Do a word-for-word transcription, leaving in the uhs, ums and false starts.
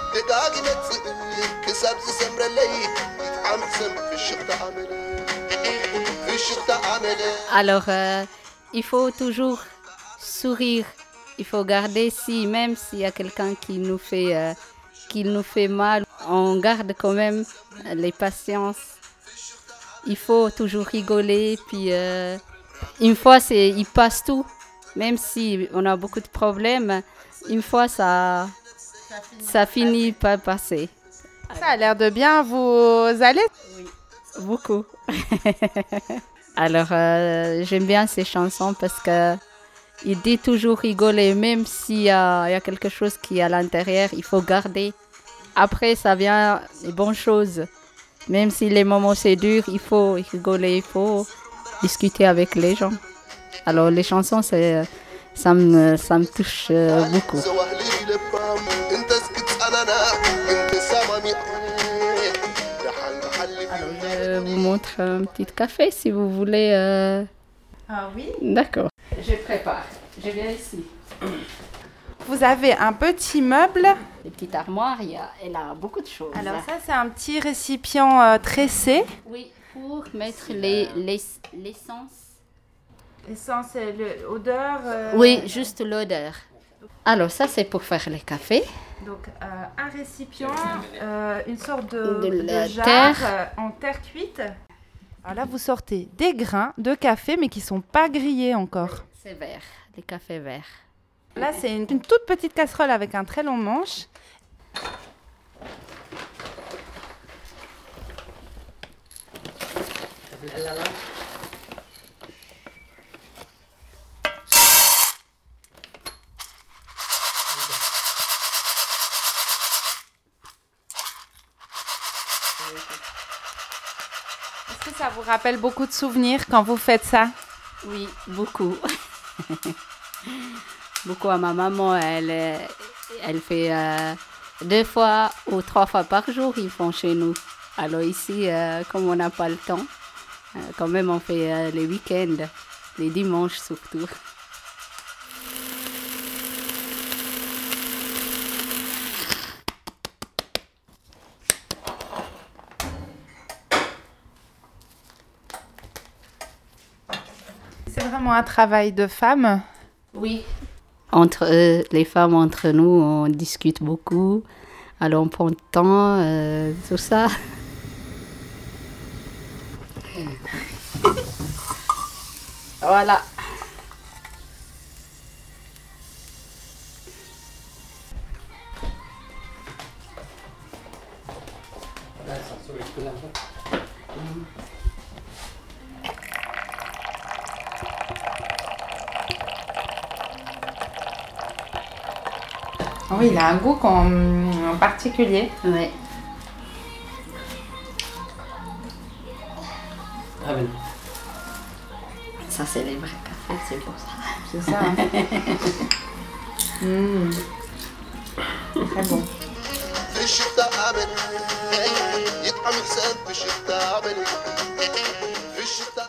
Alors, euh, il faut toujours sourire. Il faut garder, si même s'il y a quelqu'un qui nous fait, euh, qui nous fait mal, on garde quand même les patiences. Il faut toujours rigoler, puis euh, une fois, c'est, il passe tout. Même si on a beaucoup de problèmes, une fois, ça, ça finit par passer. Ça a l'air de bien vous aller. Oui, beaucoup. Alors, euh, j'aime bien ces chansons parce que il dit toujours rigoler, même s'il y a, il y a quelque chose qui est à l'intérieur, il faut garder. Après, ça vient les bonnes choses. Même si les moments c'est dur, il faut rigoler, il faut discuter avec les gens. Alors, les chansons, c'est, ça, me, ça me touche euh, beaucoup. Alors, je vous montre un petit café si vous voulez. Euh... Ah oui. D'accord. Je prépare. Je viens ici. Vous avez un petit meuble. Les petites armoires, il y a, elle a beaucoup de choses. Alors ça, c'est un petit récipient euh, tressé. Oui, pour mettre les, les, l'essence. L'essence, l'odeur. Euh... Oui, juste l'odeur. Alors ça, c'est pour faire les cafés. Donc euh, un récipient, euh, une sorte de, de, de jarre terre. Euh, en terre cuite. Alors là, vous sortez des grains de café, mais qui ne sont pas grillés encore. C'est vert, les cafés verts. Là, c'est une, une toute petite casserole avec un très long manche. Est-ce que ça vous rappelle beaucoup de souvenirs quand vous faites ça? Oui, beaucoup. Beaucoup à ma maman, elle, elle fait euh, deux fois ou trois fois par jour, ils font chez nous. Alors ici, euh, comme on n'a pas le temps, euh, quand même on fait euh, les week-ends, les dimanches surtout. C'est vraiment un travail de femme? Oui. Entre euh, les femmes, entre nous, on discute beaucoup. Alors on prend le temps, euh, tout ça. Voilà. Oui, il a un goût en, en particulier. Oui. Ah oui. Ça, c'est les vrais cafés, c'est pour ça. C'est ça. Hein. Mmh. Très bon. في الشتاء عمل يطعم حساب في الشتاء عمل في الشتاء